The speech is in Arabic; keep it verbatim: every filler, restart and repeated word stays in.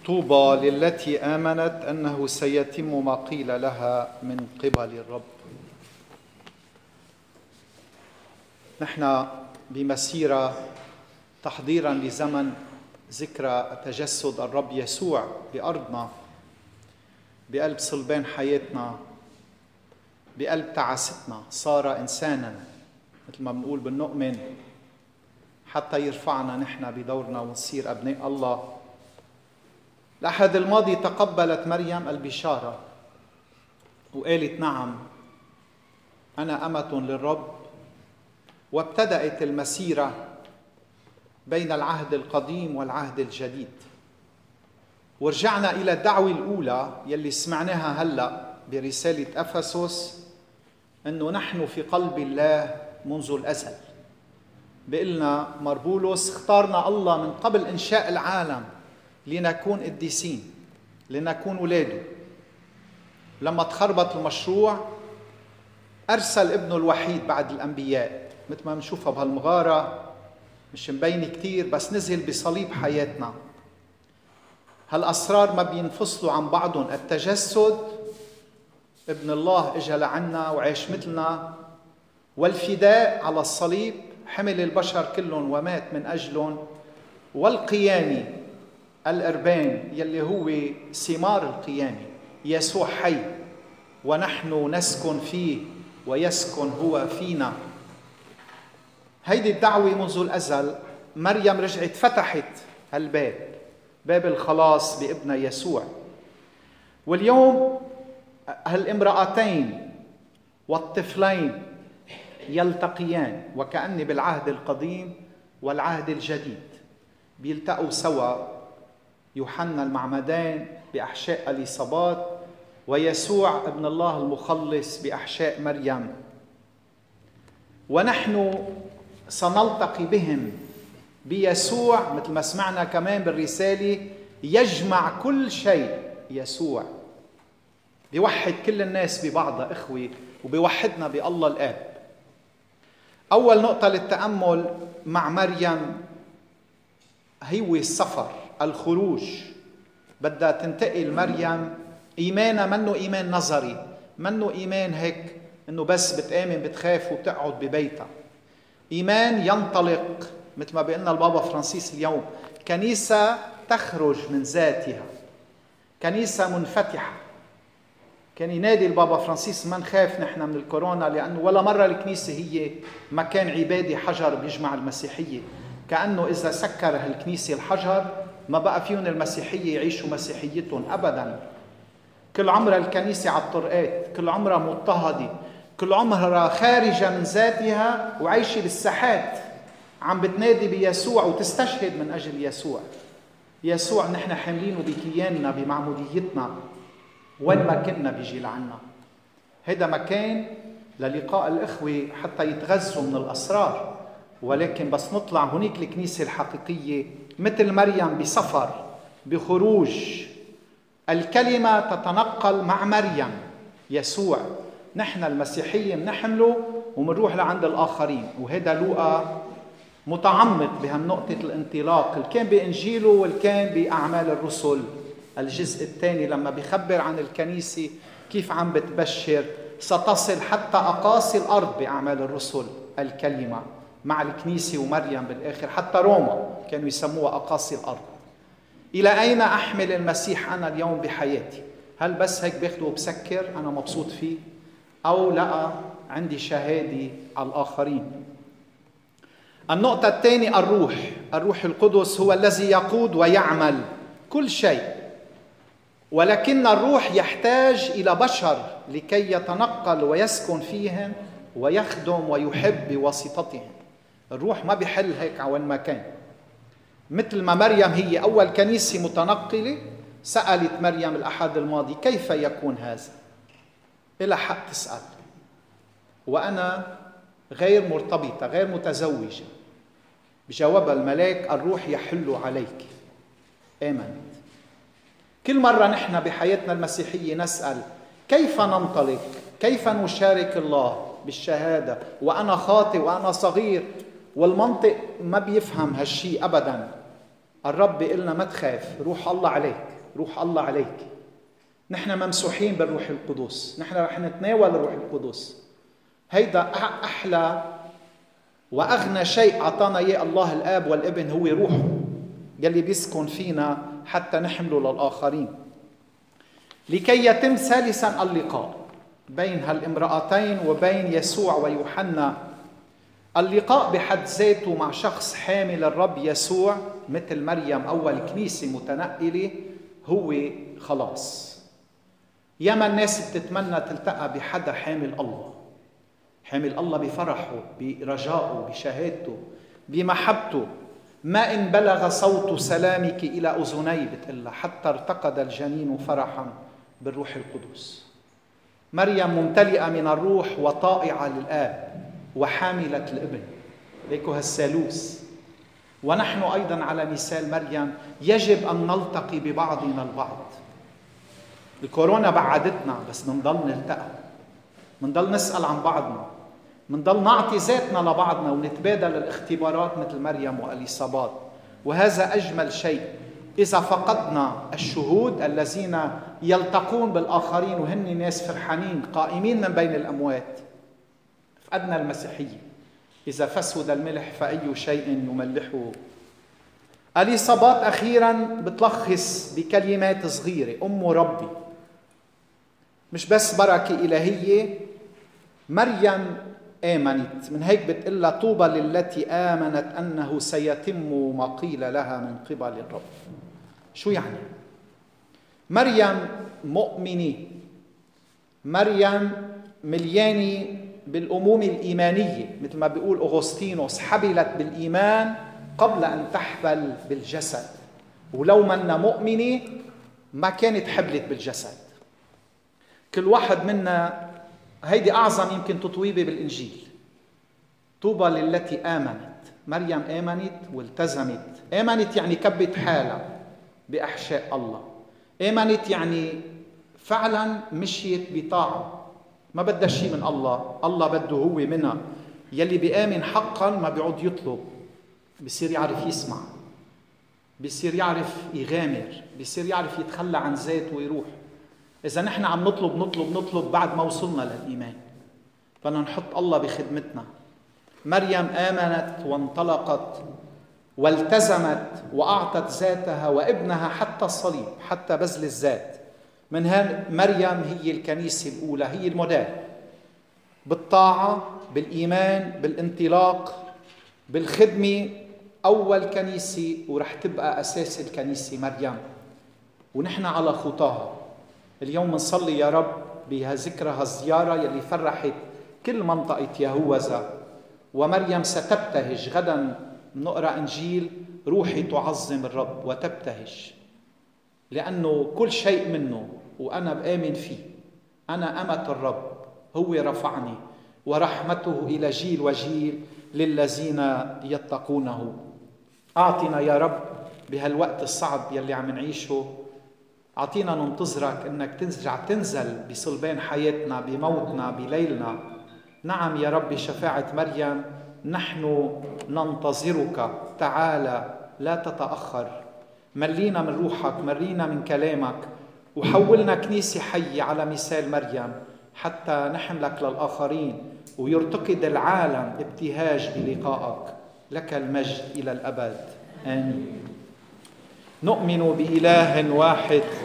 طوبى للتي آمنت أنه سيتم ما قيل لها من قبل الرب. نحن بمسيرة تحضيرا لزمن ذكرى تجسد الرب يسوع بأرضنا، بقلب صلبان حياتنا، بقلب تعاستنا. صار إنسانا مثل ما بنقول بالنؤمن حتى يرفعنا نحن بدورنا ونصير أبناء الله. الأحد الماضي تقبلت مريم البشارة وقالت نعم أنا أمة للرب، وابتدأت المسيرة بين العهد القديم والعهد الجديد. ورجعنا إلى الدعوة الأولى يلي سمعناها هلأ برسالة أفسس، أنه نحن في قلب الله منذ الأزل. بقلنا مربولوس اختارنا الله من قبل إنشاء العالم لنكون قديسين، لنكون ولاده. لما تخربط المشروع أرسل ابنه الوحيد بعد الأنبياء، مثل ما بنشوفها بهالمغارة، مش مبين كتير بس نزل بصليب حياتنا. هالأسرار ما بينفصلوا عن بعضهم. التجسد، ابن الله اجى لعنا وعيش مثلنا، والفداء على الصليب حمل البشر كلهم ومات من أجلهم، والقيامة الأربان يلي هو ثمار القيامة، يسوع حي ونحن نسكن فيه ويسكن هو فينا. هيدي الدعوة منذ الأزل. مريم رجعت فتحت هالباب، باب الخلاص بابن يسوع. واليوم هالامرأتين والطفلين يلتقيان، وكأني بالعهد القديم والعهد الجديد بيلتقوا سوا. يوحنا المعمدان بأحشاء أليصابات، ويسوع ابن الله المخلص بأحشاء مريم. ونحن سنلتقي بهم بيسوع، مثل ما سمعنا كمان بالرسالة، يجمع كل شيء. يسوع بيوحد كل الناس ببعضها إخوة، وبيوحدنا بالله الآب. أول نقطة للتأمل مع مريم هو السفر، الخروج. بدها تنتقل مريم. إيمانها منه إيمان نظري، منه إيمان هيك إنه بس بتآمن بتخاف وبتقعد ببيتها. إيمان ينطلق، مثل ما بيقولنا البابا فرانسيس اليوم، كنيسة تخرج من ذاتها، كنيسة منفتحة. كان ينادي البابا فرانسيس ما نخاف نحن من الكورونا، لأنه ولا مرة الكنيسة هي مكان عبادي حجر بيجمع المسيحية. كأنه إذا سكر هالكنيسة الحجر ما بقى فيهم المسيحية يعيشوا مسيحيتهم أبداً. كل عمرها الكنيسة على الطرقات، كل عمرها مضطهدة، كل عمرها خارجة من ذاتها وعايشة بالساحات، عم بتنادي بيسوع وتستشهد من أجل يسوع. يسوع نحن حاملينه بكياننا بمعموديتنا، وين ما كنا بيجي لعنا. هذا مكان للقاء الإخوة حتى يتغذوا من الأسرار. ولكن بس نطلع هناك الكنيسة الحقيقية مثل مريم بسفر، بخروج. الكلمة تتنقل مع مريم يسوع. نحن المسيحية منحمله ومنروح لعند الآخرين. وهذا لوقا متعمق بهالنقطة الانطلاق، الكان بإنجيله والكان بأعمال الرسل الجزء الثاني، لما بيخبر عن الكنيسة كيف عم بتبشر. ستصل حتى أقاصي الأرض بأعمال الرسل الكلمة مع الكنيسة ومريم بالآخر، حتى روما كانوا يسموها أقاصي الأرض. إلى أين أحمل المسيح أنا اليوم بحياتي؟ هل بس هيك باخده وبسكر أنا مبسوط فيه، أو لا عندي شهادة على الآخرين؟ النقطة الثانية الروح. الروح القدس هو الذي يقود ويعمل كل شيء، ولكن الروح يحتاج إلى بشر لكي يتنقل ويسكن فيهم ويخدم ويحب بواسطتهم. الروح ما بيحل هيك عوين ما كان. مثل ما مريم هي أول كنيسة متنقلة، سألت مريم الأحد الماضي كيف يكون هذا؟ إلى حق تسأل. وأنا غير مرتبطة، غير متزوجة. بجواب الملاك الروح يحل عليك. آمنت. كل مرة نحن بحياتنا المسيحية نسأل كيف ننطلق، كيف نشارك الله بالشهادة وأنا خاطئ وأنا صغير، والمنطق ما بيفهم هالشي أبداً. الرب بيقلنا ما تخاف، روح الله عليك. روح الله عليك. نحن ممسوحين بالروح القدس، نحن رح نتناول الروح القدس. هيدا أحلى وأغنى شيء أعطانا إياه الله الآب والابن، هو روحه يلي بيسكن فينا حتى نحمله للآخرين. لكي يتم ثالثا اللقاء بين هالامرأتين وبين يسوع ويوحنا. اللقاء بحد ذاته مع شخص حامل الرب يسوع مثل مريم أول كنيسة متنقلة هو خلاص. ياما الناس بتتمنى تلتقى بحدا حامل الله، حامل الله بفرحه، برجائه، بشهادته، بمحبته. ما إن بلغ صوت سلامك إلى أذني، بتقلها حتى ارتقد الجنين فرحا بالروح القدس. مريم ممتلئة من الروح وطائعة للآب وحاملة الابن، ليكو هالثالوث. ونحن أيضا على مثال مريم يجب أن نلتقي ببعضنا البعض. الكورونا بعدتنا، بس منضل نلتقى، منضل نسأل عن بعضنا، منضل نعطي ذاتنا لبعضنا ونتبادل الاختبارات مثل مريم وإليصابات. وهذا أجمل شيء. إذا فقدنا الشهود الذين يلتقون بالآخرين وهن ناس فرحانين قائمين من بين الأموات، فقدنا المسيحية. إذا فسد الملح فأي شيء يملحه. إليصابات أخيرا بتلخص بكلمات صغيرة: أم ربي. مش بس بركة إلهية، مريم آمنت، من هيك بتقلها طوبى للتي آمنت أنه سيتم ما قيل لها من قبل الرب. شو يعني؟ مريم مؤمنة، مريم مليانة بالأمومة الإيمانية، مثل ما بيقول أغسطينوس: حبلت بالإيمان قبل أن تحبل بالجسد. ولو منا مؤمنة ما كانت حبلت بالجسد. كل واحد منا، هيدي أعظم يمكن تطويبة بالإنجيل: طوبى للتي آمنت. مريم آمنت والتزمت. آمنت يعني كبت حالها بأحشاء الله. آمنت يعني فعلا مشيت بطاعة، ما بدها شيء من الله، الله بده هو منها. يلي بيآمن حقا ما بيعود يطلب، بيصير يعرف يسمع، بيصير يعرف يغامر، بيصير يعرف يتخلى عن ذاته ويروح. إذا نحن عم نطلب نطلب نطلب بعد ما وصلنا للإيمان، بدنا نحط الله بخدمتنا. مريم آمنت وانطلقت والتزمت وأعطت ذاتها وابنها حتى الصليب، حتى بذل الذات. من هان مريم هي الكنيسة الأولى، هي الموديل بالطاعة، بالإيمان، بالانطلاق، بالخدمة. أول كنيسة ورح تبقى أساس الكنيسة مريم، ونحن على خطاها. اليوم نصلي يا رب بذكرى هالزيارة يلي فرحت كل منطقة يهوذا. ومريم ستبتهج غدا، نقرأ إنجيل: روحي تعظم الرب وتبتهج، لأنه كل شيء منه وأنا بآمن فيه. أنا أمة الرب، هو رفعني، ورحمته إلى جيل وجيل للذين يتقونه. أعطنا يا رب بهالوقت الصعب يلي عم نعيشه، أعطينا ننتظرك أنك تنزل تنزل بصلبان حياتنا، بموتنا، بليلنا. نعم يا رب، شفاعة مريم نحن ننتظرك. تعالى لا تتأخر، ملينا من روحك، مرينا من كلامك، وحولنا كنيسة حية على مثال مريم حتى نحملك للآخرين ويرتقد العالم ابتهاج بلقائك. لك المجد إلى الأبد، آمين. نؤمن بإله واحد